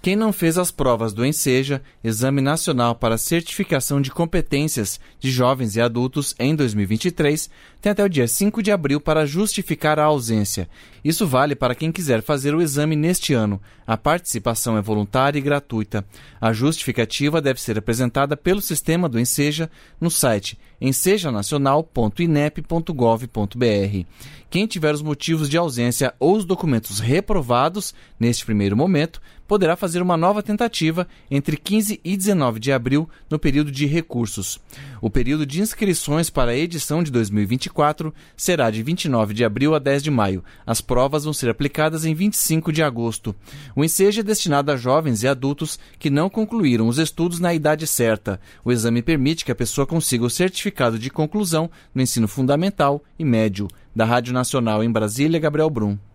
Quem não fez as provas do ENSEJA, Exame Nacional para Certificação de Competências de Jovens e Adultos, em 2023, tem até o dia 5 de abril para justificar a ausência. Isso vale para quem quiser fazer o exame neste ano. A participação é voluntária e gratuita. A justificativa deve ser apresentada pelo sistema do ENSEJA no site ensejanacional.inep.gov.br. Quem tiver os motivos de ausência ou os documentos reprovados neste primeiro momento, poderá fazer uma nova tentativa entre 15 e 19 de abril no período de recursos. O período de inscrições para a edição de 2024 será de 29 de abril a 10 de maio. As provas vão ser aplicadas em 25 de agosto. O ENSEJA é destinado a jovens e adultos que não concluíram os estudos na idade certa. O exame permite que a pessoa consiga o certificado de conclusão no ensino fundamental e médio. Da Rádio Nacional em Brasília, Gabriel Brum.